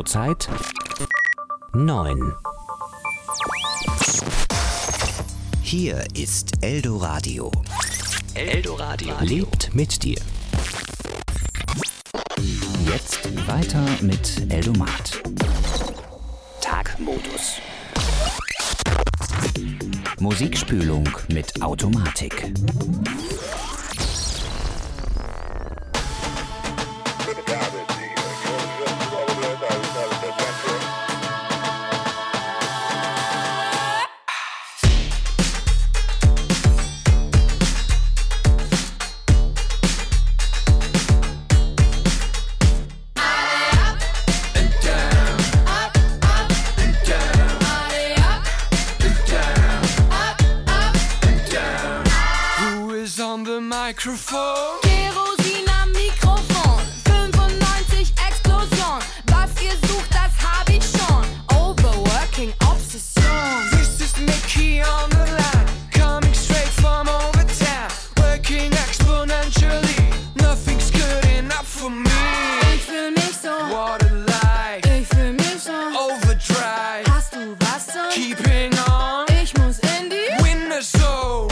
Zurzeit 9. Hier ist Eldoradio. Eldoradio lebt mit dir. Jetzt weiter mit Eldomat. Tagmodus. Musikspülung mit Automatik. Mikrofon. Kerosin am Mikrofon. 95 Explosion. Was ihr sucht, das hab ich schon. Overworking Obsession. This is Mickey on the line. Coming straight from over town. Working exponentially. Nothing's good enough for me. Ich fühl mich so. What a lie. Ich fühl mich so. Overdrive. Hast du was so? Keeping on. Ich muss in die Winner Zone.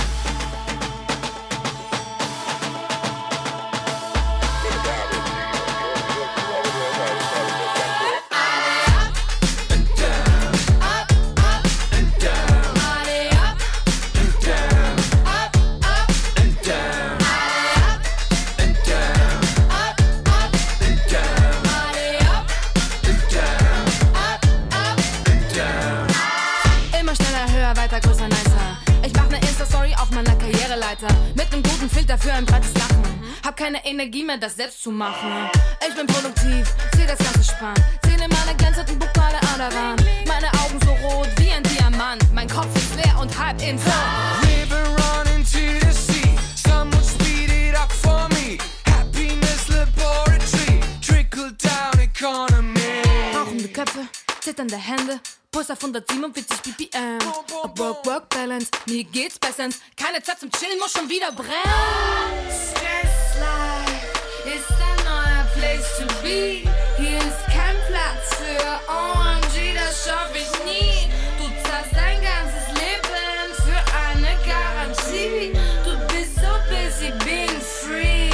größer, nicer. Ich mach ne Insta-Story auf meiner Karriereleiter. Mit nem guten Filter für ein breites Lachen. Hab keine Energie mehr, das selbst zu machen. Ich bin produktiv, seh das Ganze spannend. Zähle meine glänzenden Pokale an der Wand. Meine Augen so rot wie ein Diamant. Mein Kopf ist leer und halb im Tod. River running to the sea. Someone speed it up for me. Happiness laboratory. Trickle down economy. Rauchende Köpfe, zitternde Hände. Puls auf 147 BPM. Work-Balance, mir geht's bestens. Keine Zeit zum Chillen, muss schon wieder brennen. Stress Life ist ein neuer Place to be. Hier ist kein Platz für OMG, das schaff ich nie. Du zahlst dein ganzes Leben für eine Garantie. Du bist so busy being free.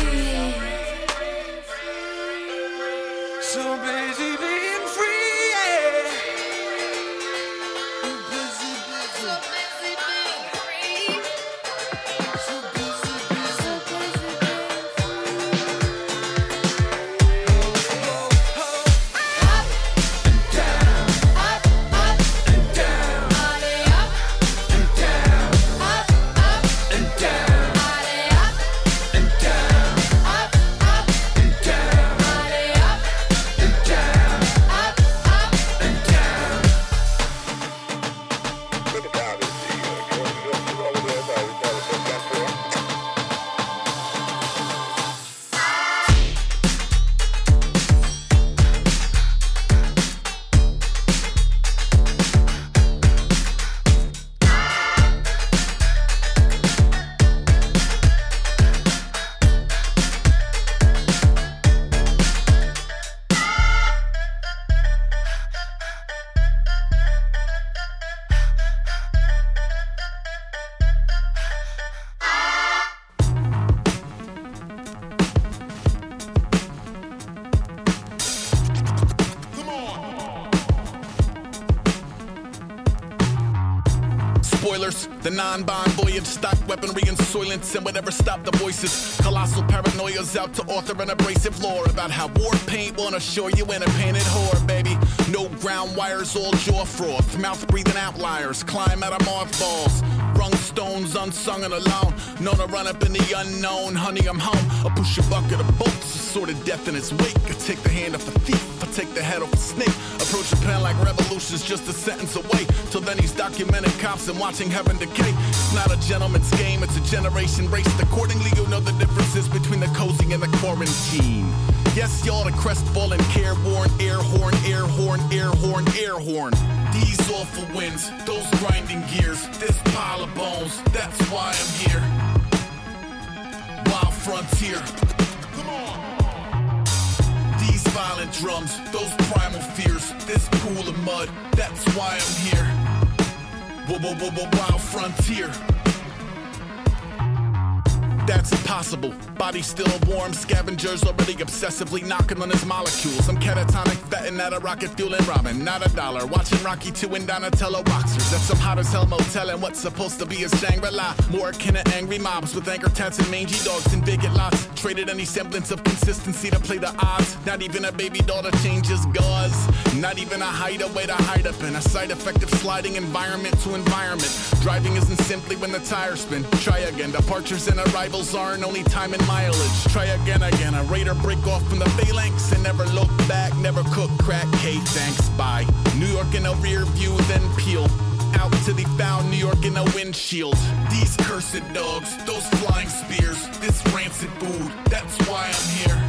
So busy being free, yeah. The non-bond voyage, stock weaponry and soylence and whatever stop the voices. Colossal paranoia's out to author an abrasive lore about how war paint won't assure you in a painted whore, baby. No ground wires, all jaw froth, mouth breathing outliers, climb out of mothballs. Rung stones, unsung and alone, known to run up in the unknown. Honey, I'm home. I'll push a bucket of bolts, a sort of death in its wake. I take the hand off the thief, I take the head off the snake. Approach Japan like revolution's just a sentence away. Till then he's documenting cops and watching heaven decay. It's not a gentleman's game, it's a generation race. Accordingly, you'll know the differences between the cozy and the quarantine. Yes, y'all, the crestfallen, careworn, air horn, air horn, air horn, air horn. These awful winds, those grinding gears, this pile of bones, that's why I'm here. Wild frontier. Come on. These violent drums, those primal fears, this pool of mud, that's why I'm here. Wild frontier. That's impossible. Body still warm, scavengers already obsessively knocking on his molecules. I'm catatonic, fetting at a rocket fueling ramen, not a dollar. Watching Rocky 2 and Donatello boxers. That's some hot as hell motel and what's supposed to be a Shangri-La. More akin to angry mobs with anchor tats and mangy dogs and vacant lots. Traded any semblance of consistency to play the odds. Not even a baby daughter changes gauze. Not even a hideaway to hide up in. A side effect of sliding environment to environment. Driving isn't simply when the tires spin. Try again, departures and arrivals aren't only time and mileage. Try again, a raider break off from the phalanx and never look back, never cook crack, K, thanks, bye. New York in a rear view, then peel out till they found New York in a windshield. These cursed dogs, those flying spears, this rancid food, that's why I'm here.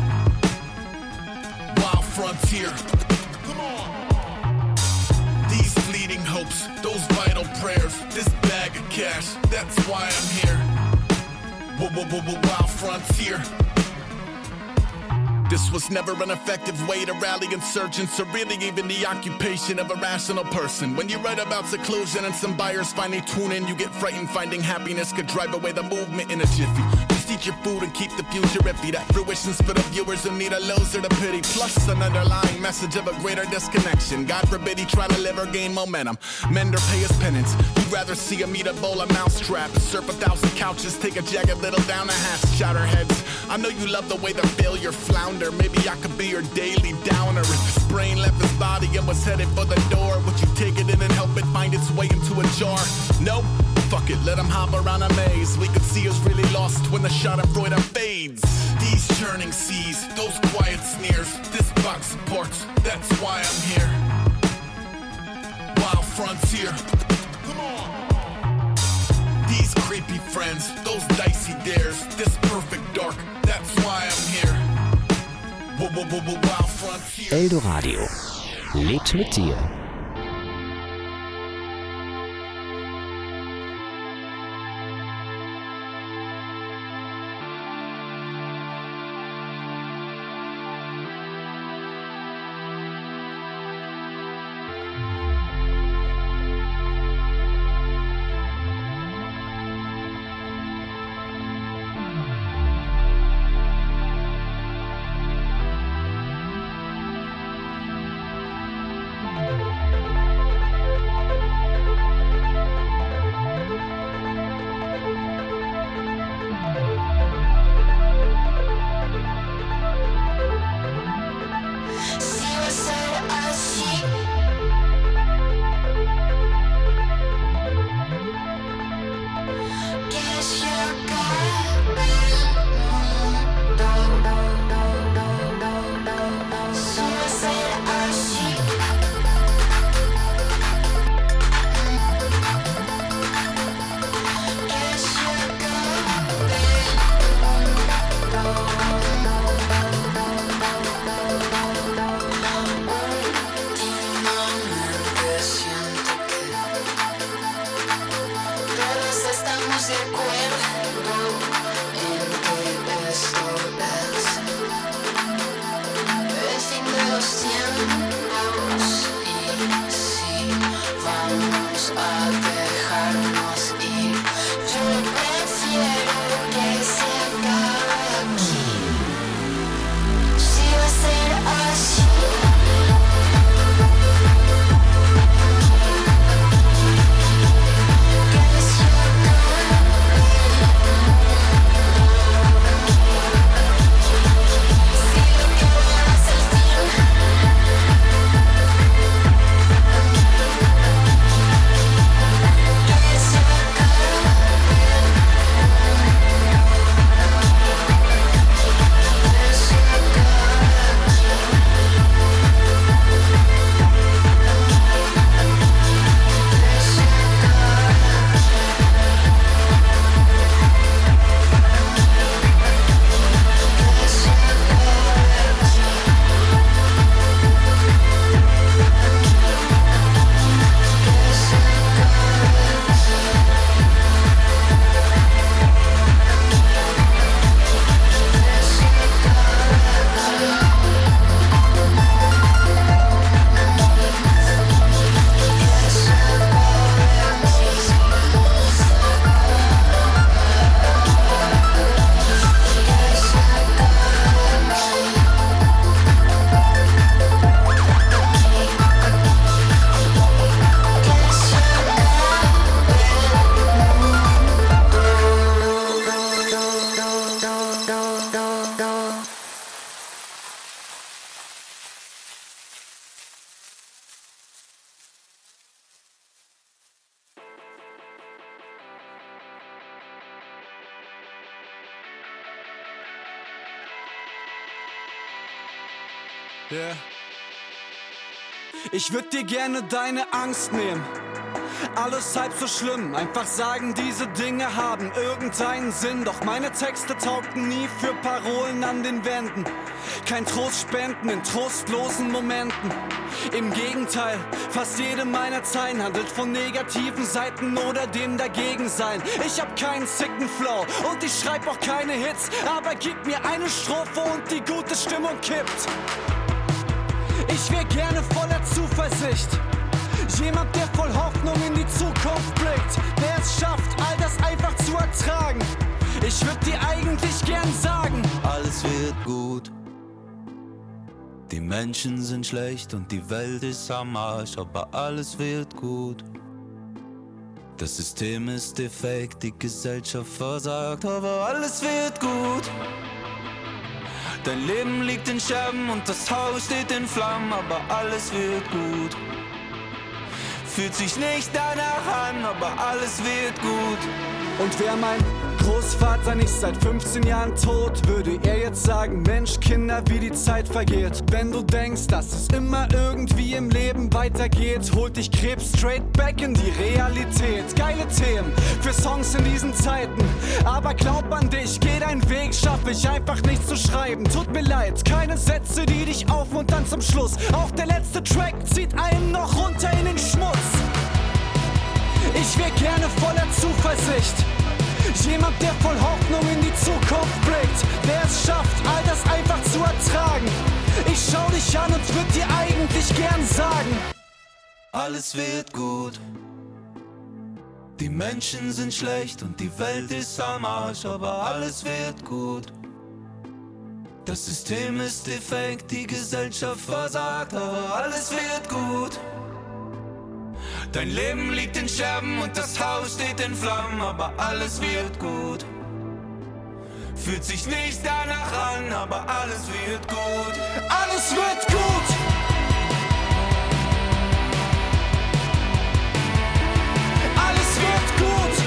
Wild frontier. Come on. These fleeting hopes, those vital prayers, this bag of cash, that's why I'm here. Wild frontier. This was never an effective way to rally insurgents or really even the occupation of a rational person. When you write about seclusion and some buyers finally tune in, you get frightened finding happiness could drive away the movement in a jiffy. Just eat your food and keep the future iffy. That fruition's for the viewers who need a loser to pity. Plus an underlying message of a greater disconnection. God forbid he try to live or gain momentum. Mend or pay his penance. You'd rather see him eat a bowl of mousetrap, surf 1,000 couches, take a jagged little down the hatch, shatter heads. I know you love the way the failure flounder. Maybe I could be your daily downer. If his brain left his body and was headed for the door, would you take it in and help it find its way into a jar? No? Fuck it, let him hop around a maze. We could see us really lost when the Schadenfreude fades. These churning seas, those quiet sneers, this box of parts, that's why I'm here. Wild frontier. Come on. These creepy friends, those dicey dares, this perfect dark, that's why I'm here. Wild frontier. Eldoradio. Lebt mit dir. Yeah. Ich würd dir gerne deine Angst nehmen. Alles halb so schlimm, einfach sagen, diese Dinge haben irgendeinen Sinn. Doch meine Texte taugten nie für Parolen an den Wänden. Kein Trost spenden in trostlosen Momenten. Im Gegenteil, fast jede meiner Zeilen handelt von negativen Seiten oder dem Dagegensein. Ich hab keinen sicken Flow und ich schreib auch keine Hits, aber gib mir eine Strophe und die gute Stimmung kippt. Ich wär gerne voller Zuversicht. Jemand, der voll Hoffnung in die Zukunft blickt, der es schafft, all das einfach zu ertragen. Ich würd dir eigentlich gern sagen, alles wird gut. Die Menschen sind schlecht und die Welt ist am Arsch, aber alles wird gut. Das System ist defekt, die Gesellschaft versagt, aber alles wird gut. Dein Leben liegt in Scherben und das Haus steht in Flammen, aber alles wird gut. Fühlt sich nicht danach an, aber alles wird gut. Und wär mein Großvater nicht seit 15 Jahren tot, würde er jetzt sagen, Mensch, Kinder, wie die Zeit vergeht. Wenn du denkst, dass es immer irgendwie im Leben weitergeht, holt dich Krebs straight back in die Realität. Geile Themen für Songs in diesen Zeiten, aber glaub an dich, geh deinen Weg, schaff ich einfach nicht zu schreiben. Tut mir leid, keine Sätze, die dich aufmuntern zum Schluss. Auch der letzte Track zieht einen noch runter in den Schmutz. Ich wär gerne voller Zuversicht. Jemand, der voll Hoffnung in die Zukunft blickt, der es schafft, all das einfach zu ertragen. Ich schau dich an und würd dir eigentlich gern sagen, alles wird gut. Die Menschen sind schlecht und die Welt ist am Arsch, aber alles wird gut. Das System ist defekt, die Gesellschaft versagt, aber alles wird gut. Dein Leben liegt in Scherben und das Haus steht in Flammen, aber alles wird gut. Fühlt sich nicht danach an, aber alles wird gut. alles wird gut. Alles wird gut.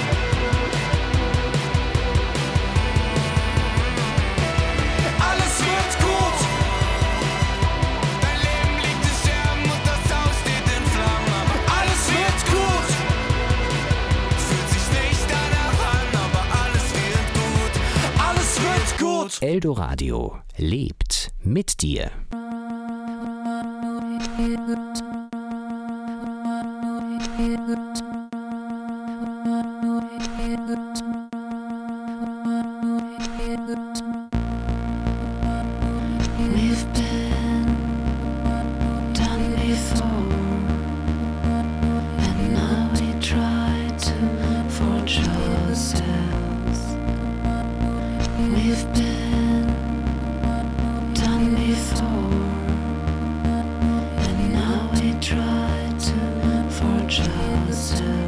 Alles wird gut. Dein Leben liegt in Scherben und das Haus steht in Flammen, aber Alles wird gut. fühlt sich nicht danach an, aber alles wird gut. Alles wird gut. Eldoradio lebt mit dir. We've been done before, and now we try to forge ourselves. We've been done before, and now we try to forge ourselves.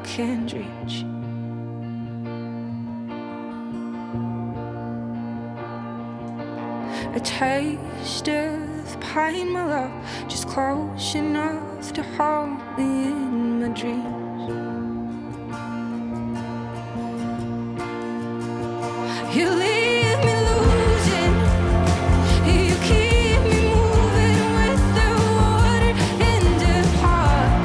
can't reach. A taste of pine, my love, just close enough to hold me in my dreams. You leave me losing, you keep me moving with the water in the heart.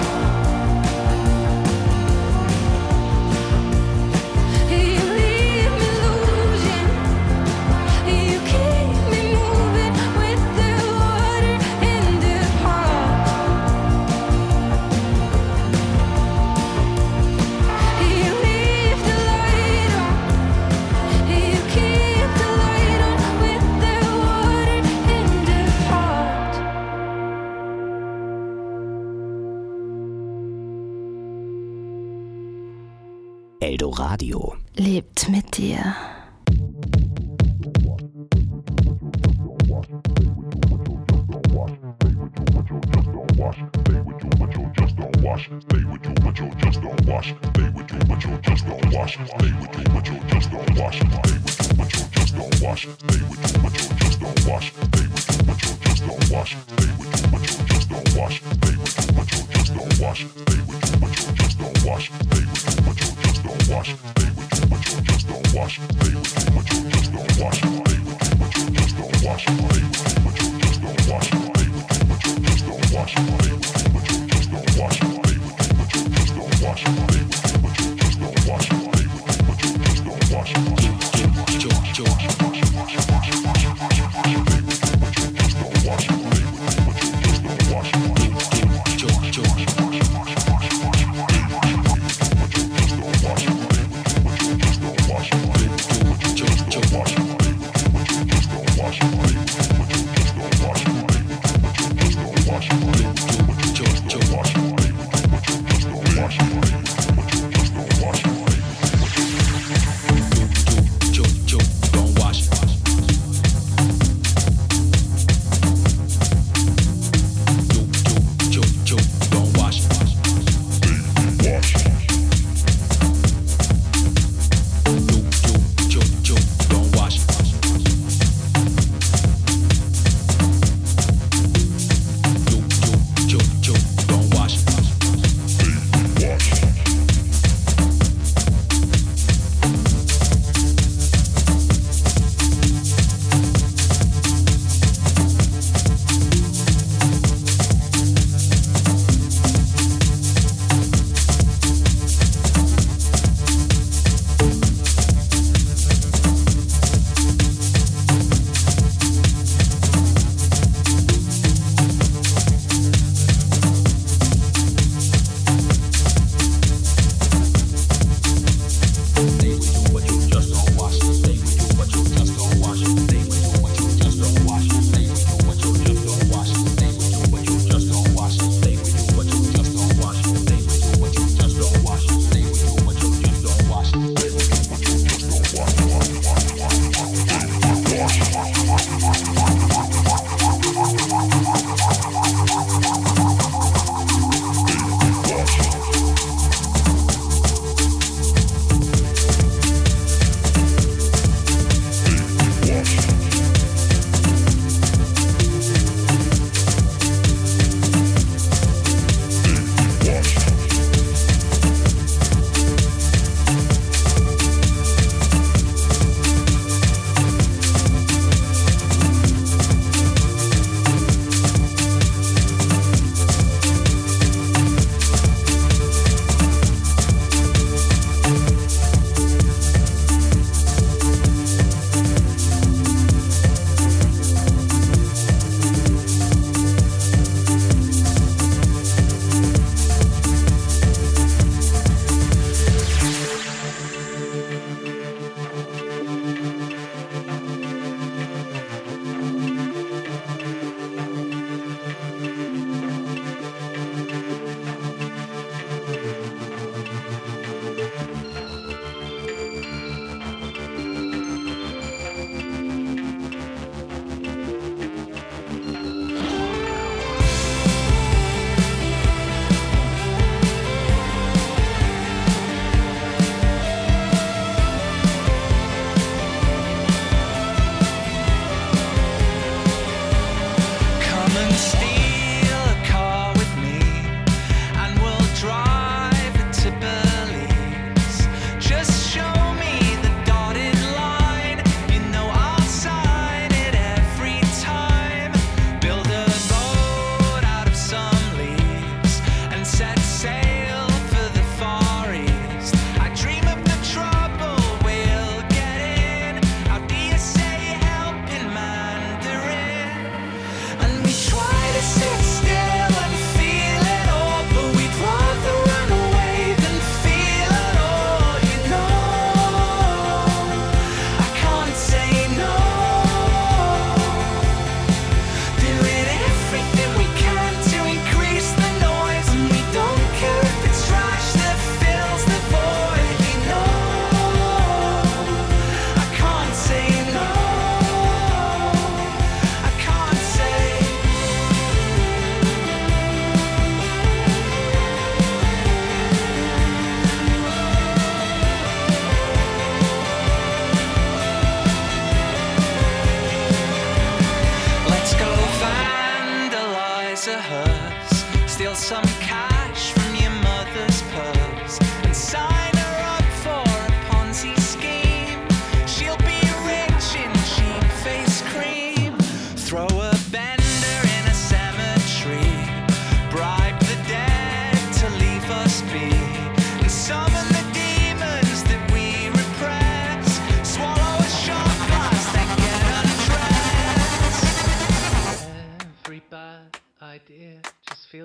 You leave me losing, you keep me moving with the water in the heart. You leave the light on, you keep the light on with the water in the heart. Eldoradio. Lebt mit dir.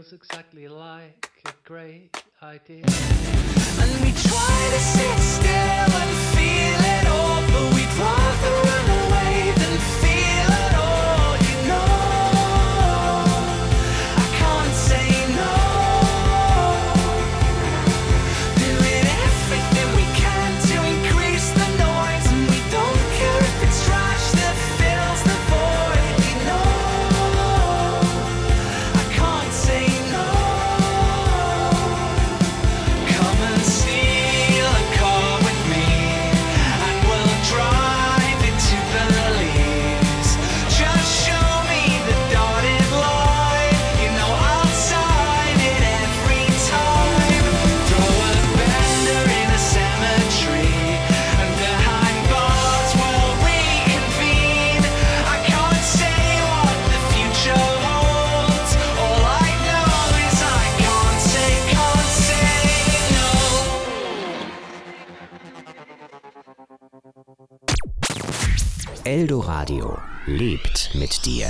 feels exactly like a great idea. And we try to sit still and feel it all, but we'd rather run away than feel it all, you know. I can't say no. Doing everything we can to increase the noise, and we don't care if it's trash that fills the void, you know. I can't say no. Come and steal a car with me, and we'll drive it to Belize. Just show me the dotted line, you know I'll sign it every time. Throw a bender in a cemetery, and behind bars we'll reconvene. I can't say what the future holds. All I know is I can't say no. Eldoradio lebt mit dir.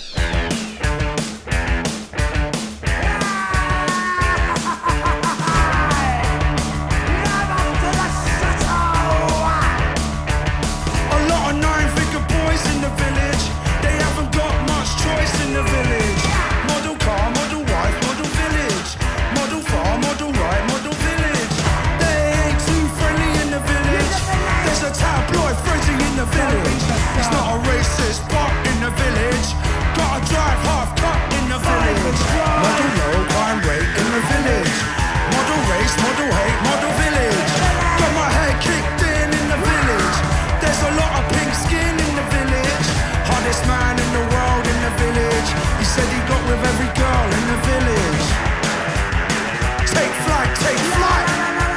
A lot of nine-figure boys in the village. They haven't got much choice in the village. Model car, model wife, model village. Model farm, model right, model village. They ain't too friendly in the village. There's a tabloid Freddy in the village. He's not a racist, but in the village. Gotta drive half cut in the village. Model low crime rate in the village. Model race, model hate, model village. Got my head kicked in the village. There's a lot of pink skin in the village. Hardest man in the world in the village. He said he got with every girl in the village. Take flight, take flight.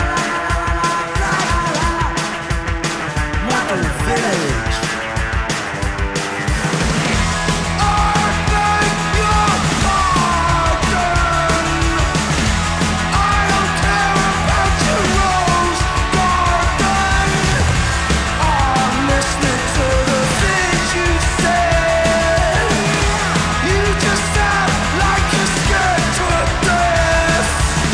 Model village. I beg your pardon. I don't care about your rose garden. I'm listening to the things you say. You just sound like you're scared to death.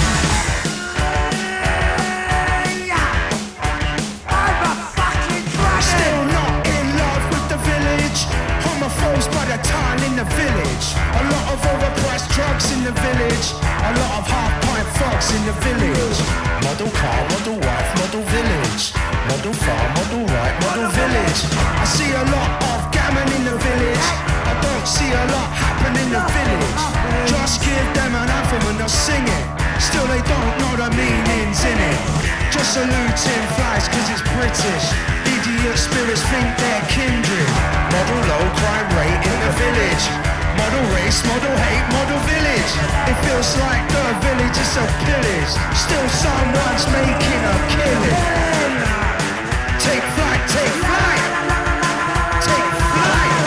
I'm a fucking dragon. Still not in love with the village. Homophobes by the ton in the village. A lot of overpriced drugs in the village. A lot of half-pint thugs in the village. Model car, model wife, model village. Model farm, model right, model village. I see a lot of gammon in the village. I don't see a lot happen in the village. Just give them an anthem and they'll sing it. Still they don't know the meanings in it. Just saluting flies cause it's British. Idiot spirits think they're kindred. Model low crime rate in the village. Model race, model hate, model village. It feels like the village is a pillage. Still someone's making a killing. Take flight, take flight. Take flight.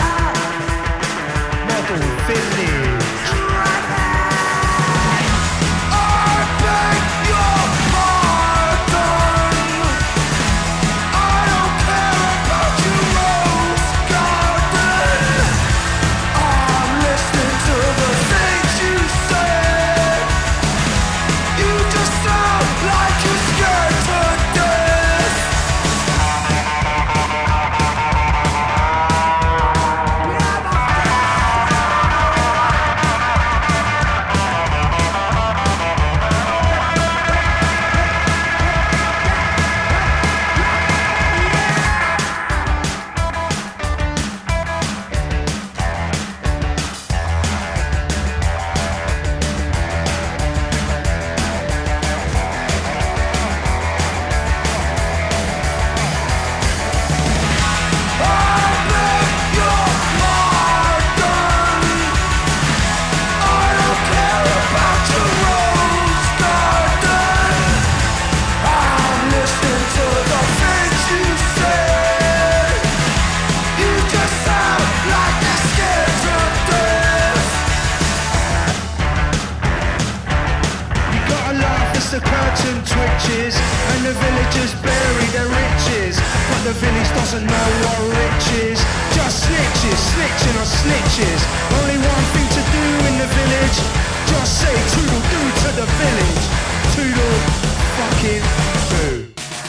Model village. I beg your pardon. I don't care about your rose garden. I'm listening to the things you say. You just sound like you're scared to death. the curtain twitches and the villagers bury their riches, but the village doesn't know what rich is. Just snitches, snitching on snitches. Only one thing to do in the village, Just say toodle-doo to the village. Toodle fucking doo.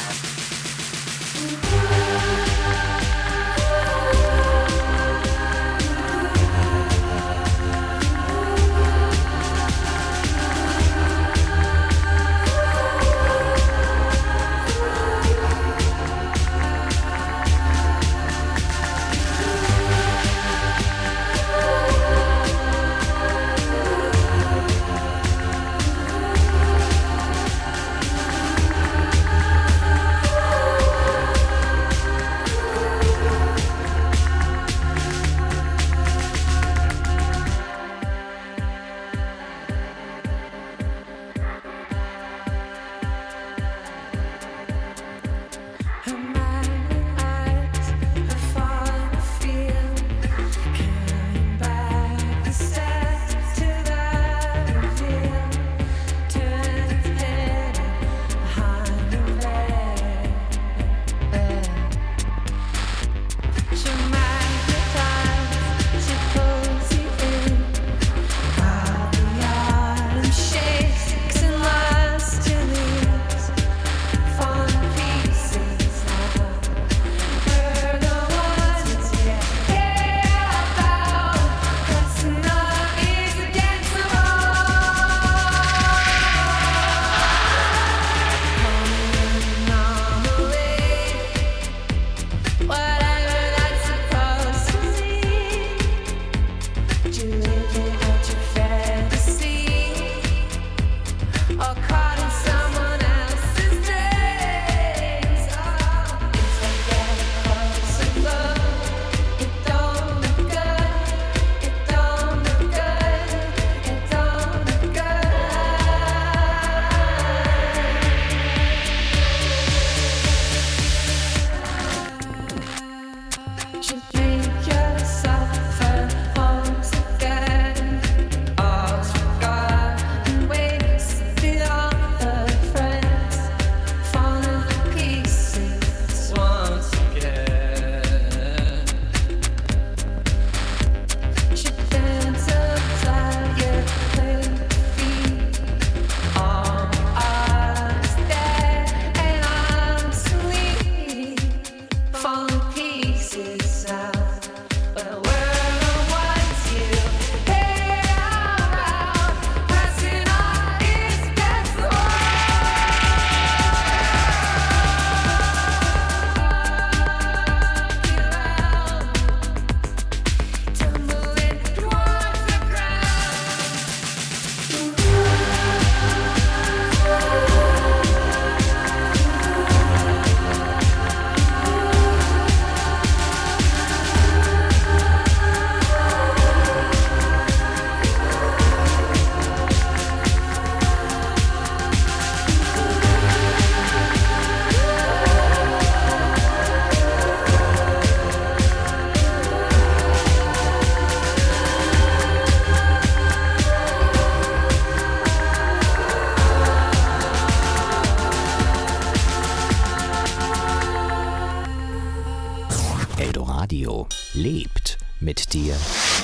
Radio lebt mit dir.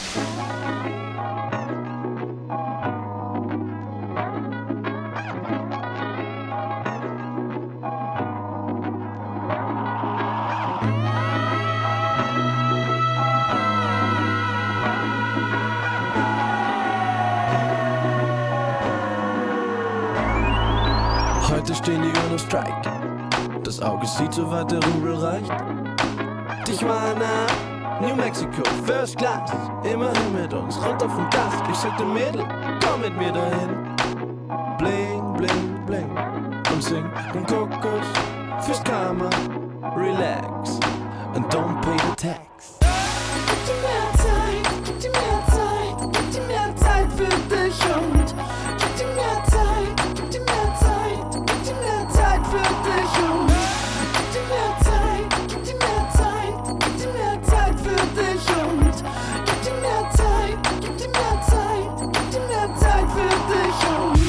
Heute stehen die Uhren auf Strike. Das Auge sieht, so weit der Rubel reicht. Tijuana, New Mexico, First Class. Immerhin mit uns, runter vom Gas. Ich sag dem Mädel, komm mit mir dahin. Bling, bling, bling. Und sing den Kokos fürs Karma. Relax and don't pay the tax. Gib dir mehr Zeit, gib dir mehr Zeit, gib dir mehr Zeit für dich und gib dir mehr Zeit, gib dir mehr Zeit, gib dir mehr Zeit für dich und gib dir mehr Zeit, gib dir mehr Zeit, gib dir mehr Zeit für dich und gib dir mehr Zeit, gib dir mehr Zeit, gib dir mehr Zeit für dich und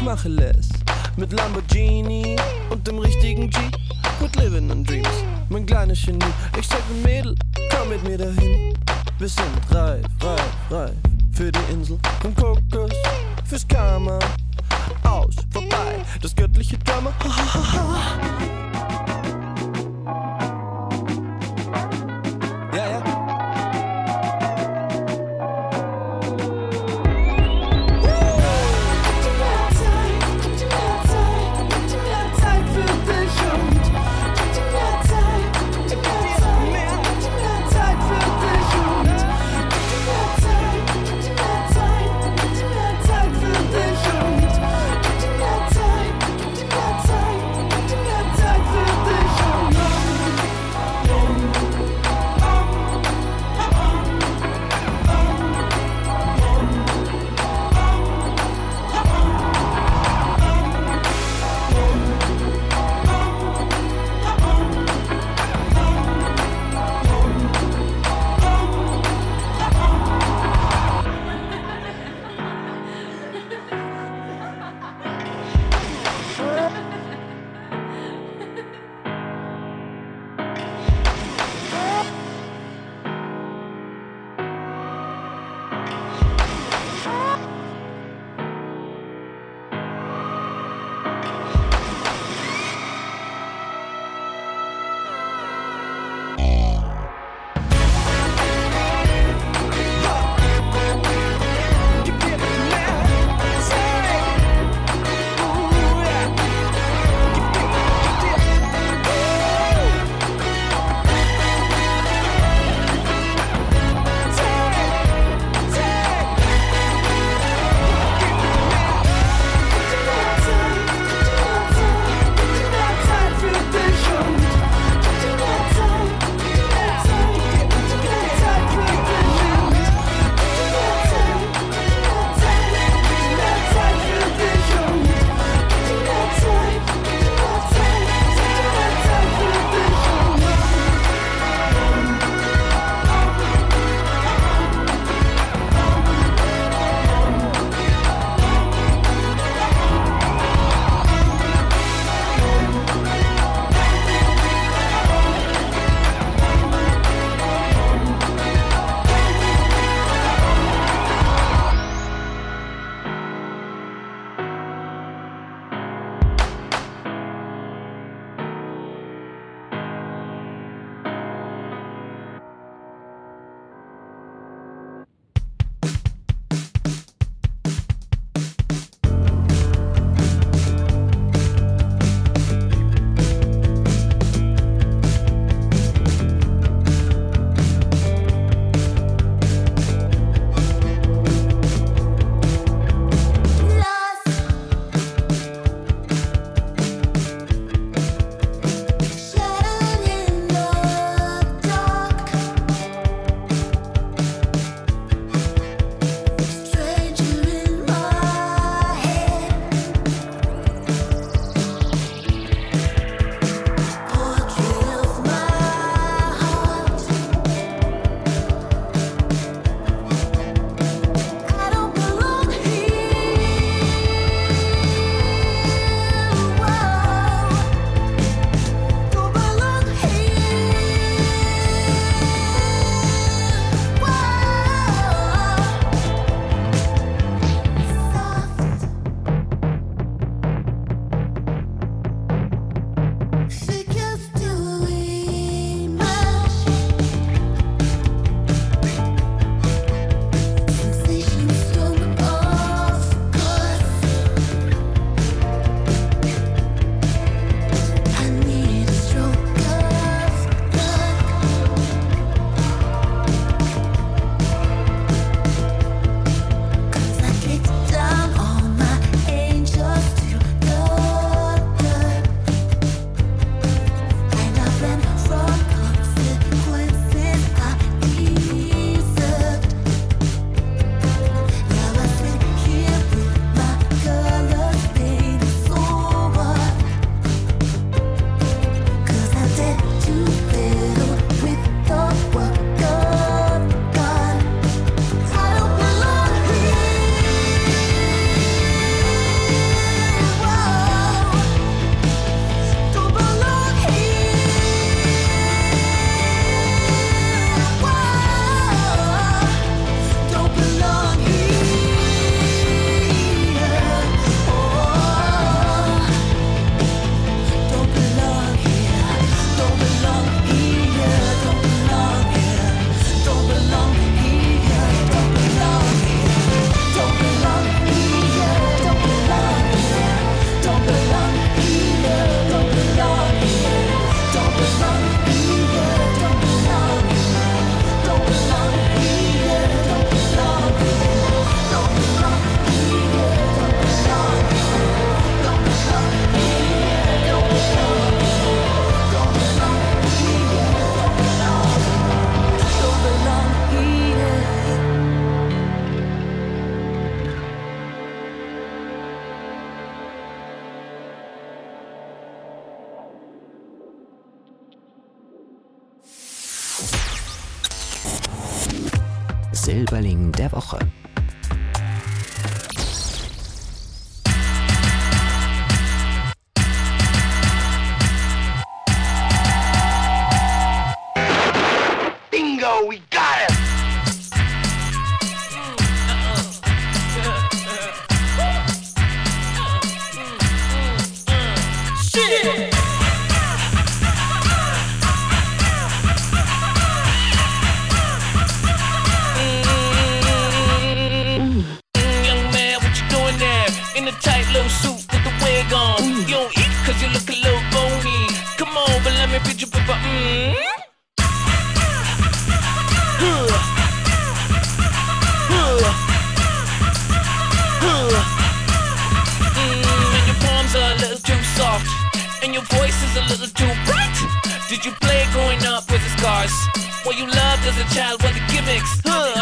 mache less. Mit Lamborghini und dem richtigen G. Quit living on dreams, mein kleines Genie. Ich sag dem Mädel, komm mit mir dahin. Wir sind reif, reif, reif für die Insel. Vom Kokos fürs Karma. Aus, vorbei, das göttliche Drama. Ja, ja. Zeit für dich. Silberling der Woche. Bingo, we got it! Shit! Young man, what you doing there? In a tight little suit with the wig on. You don't eat cause you look a little bony. Come on, but let me pitch you pepper. And your palms are a little too soft, and your voice is a little too bright. Did you play growing up with the scars? What you loved as a child were the gimmicks.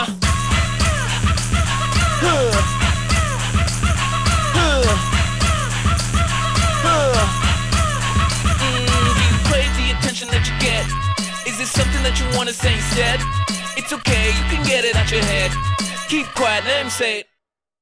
Do you crave the attention that you get? Is it something that you wanna say instead? It's okay, you can get it out your head. Keep quiet, let him say it.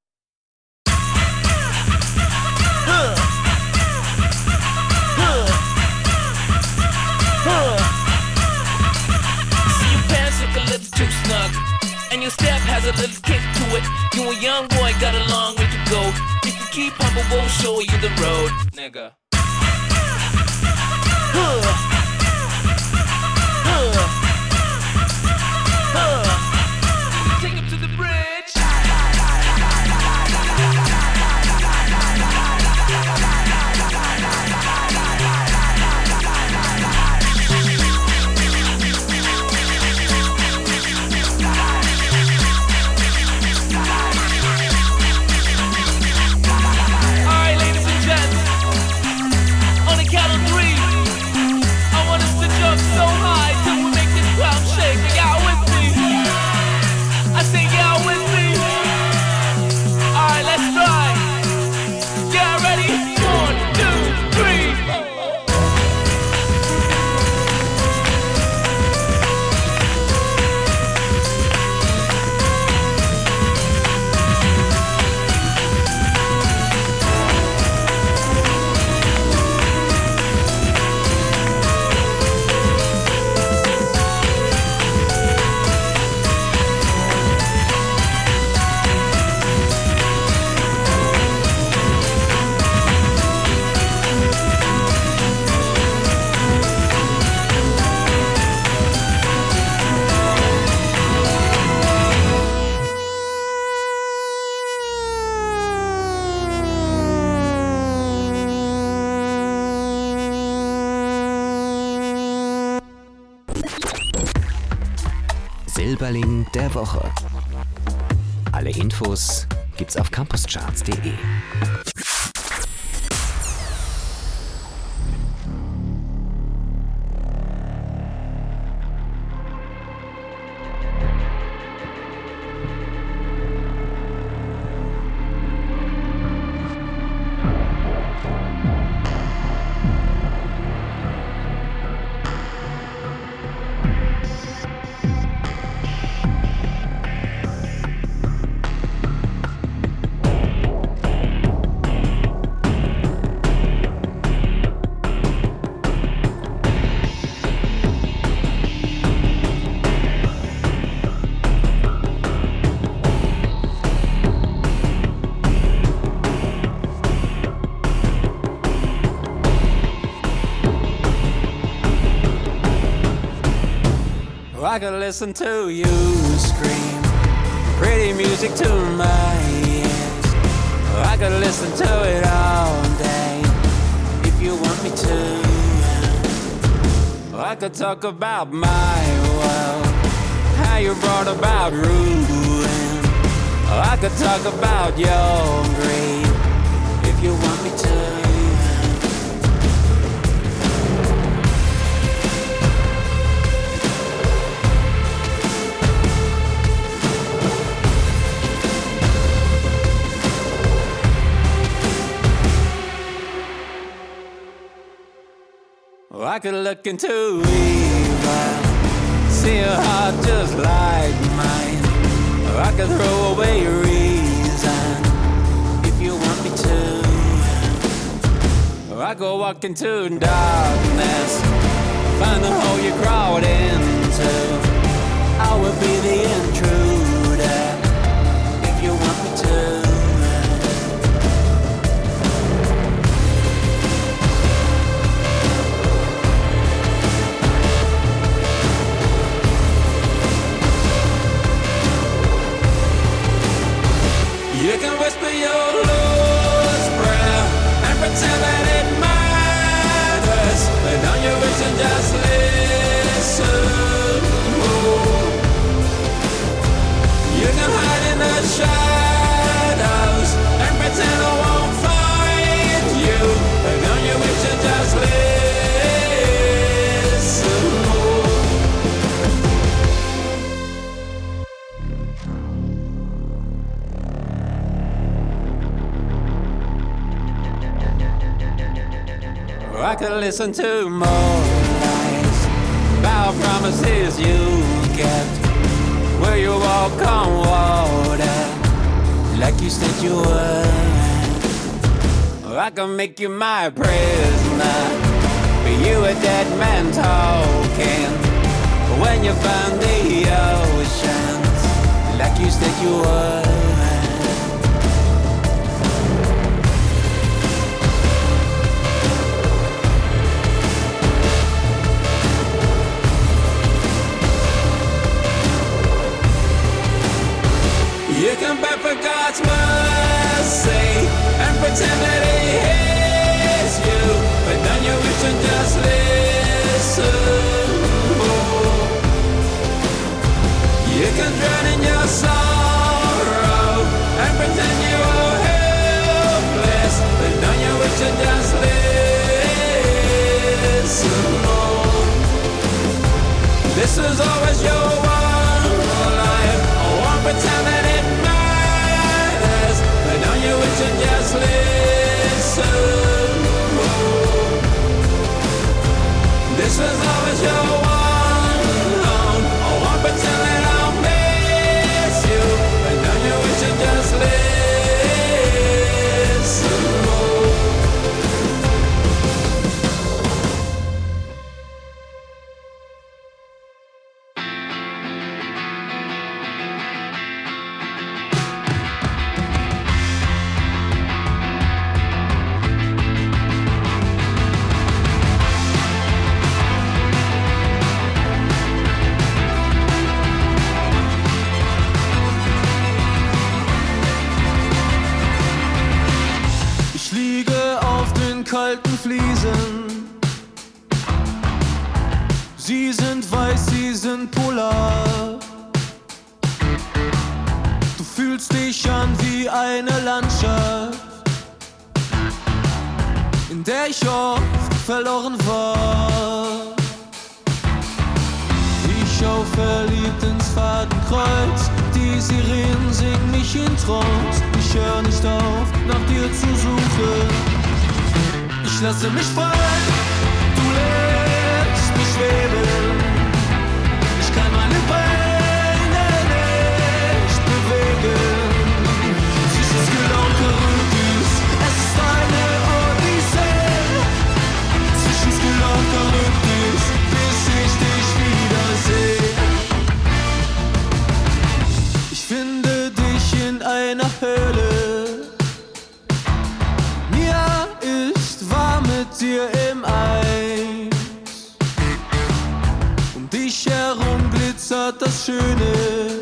See, your pants look a little too snug, and your step has a little kick to it. You a young boy, got a long way to go. If you keep humble, we'll show you the road, nigga. Take him to the bridge. Alright, ladies and gents, on the count of 3, I want us to jump so high till we make this crowd shake. Y'all with me? I say y'all with me. Alright, let's try. Y'all ready? 1, 2, 3. Silberling der Woche. Alle Infos gibt's auf campuscharts.de. I could listen to you scream pretty music to my ears. I could listen to it all day if you want me to. I could talk about my world, how you brought about ruin. I could talk about your greed if you want me to. I could look into evil, see a heart just like mine. I can throw away reason if you want me to. Or I go walk into darkness, find the hole you crawled into. I will be the intruder if you want me to. You can whisper your Lord's Prayer and pretend that it matters, but on your wish and just listen. You can hide in the shadows and pretend I won't find you, but on your wish and just listen. I could listen to more lies about promises you kept, where you walk on water like you said you would. Or I can make you my prisoner, but you a dead man talking when you found the oceans like you said you would. You can beg for God's mercy and pretend that He hears you, but then you wish and just listen. You can drown in your sorrow and pretend you are helpless, but then you wish and just listen. This is always your one life. I won't pretend that it matters, but don't you wish and just listen. This was always your one. I won't pretend that I'll miss you, but don't you wish and just listen. Kalten Fliesen. Sie sind weiß, sie sind polar. Du fühlst dich an wie eine Landschaft, in der ich oft verloren war. Ich schau verliebt ins Fadenkreuz, die Sirenen singen mich in Trance. Ich hör nicht auf, nach dir zu suchen. Ich lasse mich fallen, du lässt mich schweben. Ich kann meine Beine nicht bewegen. Süßes gelaunt Charybdis, es ist eine Odyssee. Zwischen gelaunt Charybdis, bis ich dich wiedersehe. Ich finde dich in einer Höhle. Dir im Eis, um dich herum glitzert das Schöne,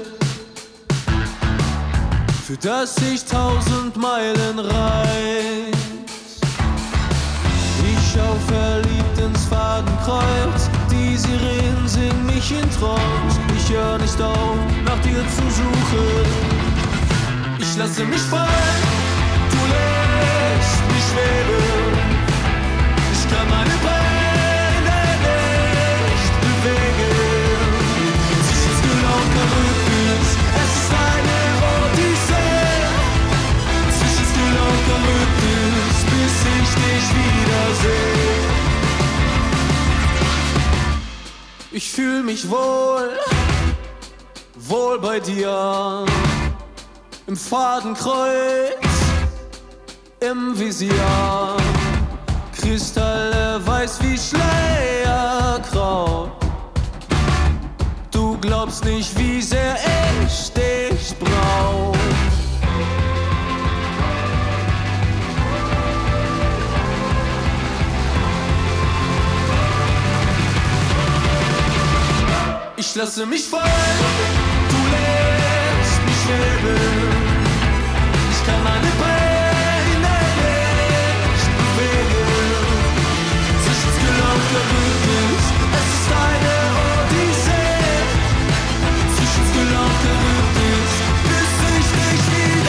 für das ich 1000 Meilen reis. Ich schau verliebt ins Fadenkreuz, die Sirenen singen mich in Trance. Ich hör nicht auf, nach dir zu suchen. Ich lasse mich fallen, du lässt mich schweben. Ich kann meine Beine nicht bewegen. Zwischen gelaunt Charybdis, es ist eine Odyssee. Zwischen gelaunt Charybdis, bis ich dich wiedersehe. Ich fühl mich wohl, wohl bei dir. Im Fadenkreuz, im Visier, Kristalle weiß wie Schleierkraut. Du glaubst nicht, wie sehr ich dich brauch. Ich lasse mich fallen, du lässt mich leben. Ich kann meine Beine nicht bewegen. Zwischen Skill und Charybdis, es ist eine Odyssee. Zwischen Skill und Charybdis, bis ich dich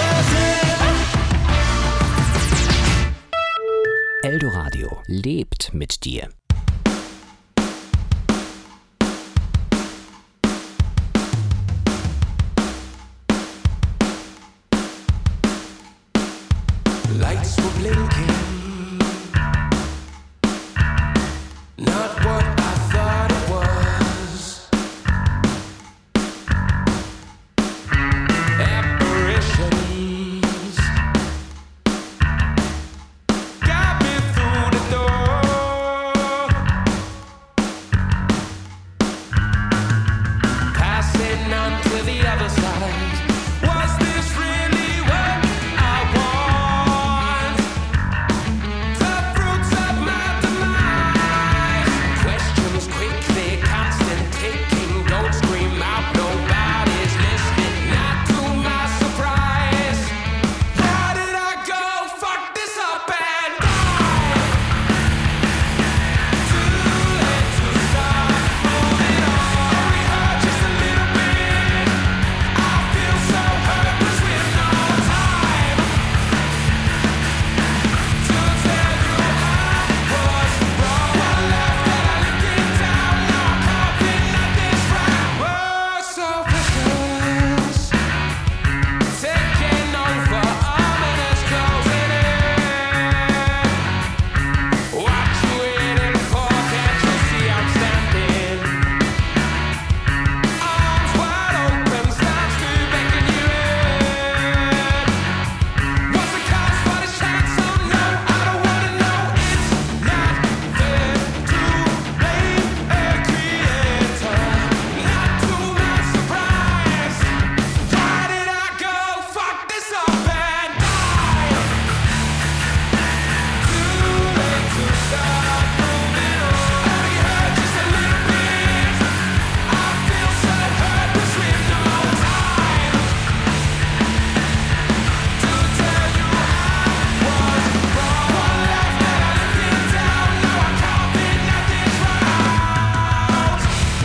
wiedersehe. Eldoradio lebt mit dir. Lights were blinking, not what I thought it was. Apparitions got me through the door. Passing on to the other side. Was this really what I want? The fruits of my demise. Questions quickly, constant ticking. Don't scream out, nobody's listening. Not to my surprise. Why did I go fuck this up and die? Too late to stop moving on. We hurt just a little bit. I feel so hopeless with no time to tell you I was wrong. One left that I lived it down. Now I'm coughing at this round. We're so precious, taking over, ominous closing in. What you waiting for? Can't you see I'm standing? Arms wide open, starts to beckon you in. What's the cost for this chance? Oh no, I don't wanna know. It's not fair to blame a creator. Not to my surprise. Why did I go fuck this up and die? Too late to stop moving on. Only hurt just a little bit. I feel so hopeless with no time to tell you I was wrong. One left that I lived it down. Now I'm coughing at this round.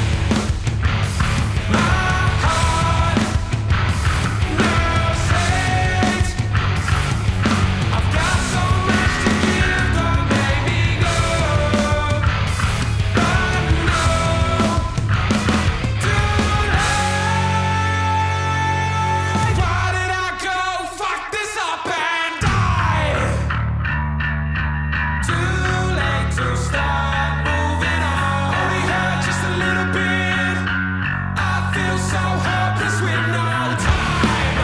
My heart knows it. I've got so much to give, don't make me go. But no, too late. Why did I go fuck this up and die? Too late to start moving on. Only hurt just a little bit. I feel so hopeless with no time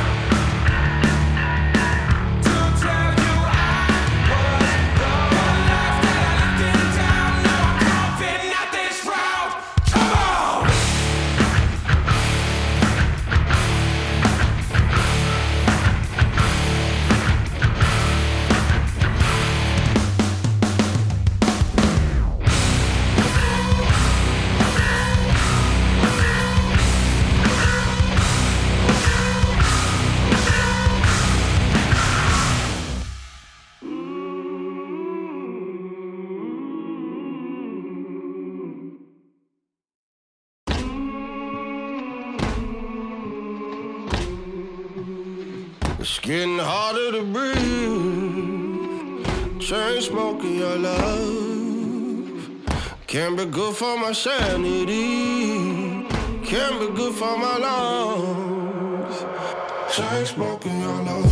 to tell you I was wrong. One left that I lived it down. Now I'm coughing at this round. Come on! It's getting harder to breathe. Chain smoking your love can't be good for my sanity. Can't be good for my lungs. Chain smoking your love.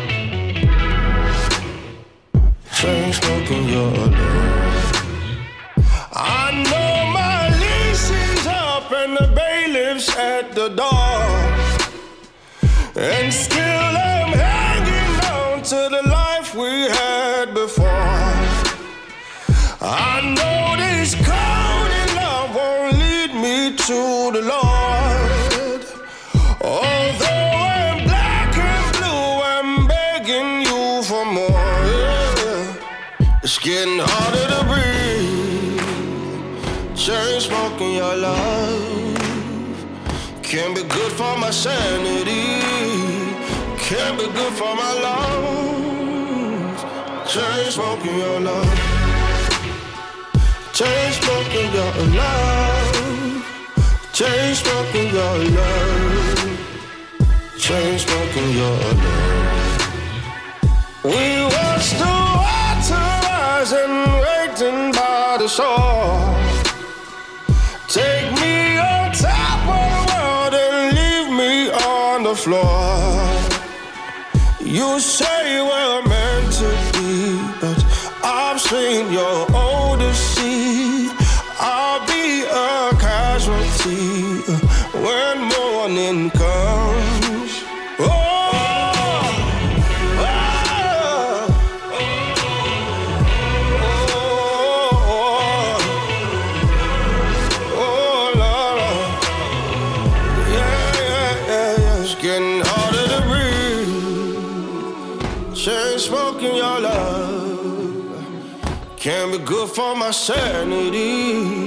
Chain smoking your love. I know my lease is up and the bailiff's at the door, and still I'm hanging on to the life we had before. I know this cold in love won't lead me to the Lord. Although I'm black and blue, I'm begging you for more. Yeah. It's getting harder to breathe. Chain smoking your love can't be good for my sanity. Can't be good for my lungs. Chain smoking your love. Chain smoking your love. Chain smoking your love. Chain smoking your love. We watched the water rise and waiting by the shore. Take me on top of the world and leave me on the floor. You say we're meant to be, but I've seen your Odyssey. I'll be a casualty when morning comes. Getting harder to breathe. Chain smoking your love can't be good for my sanity.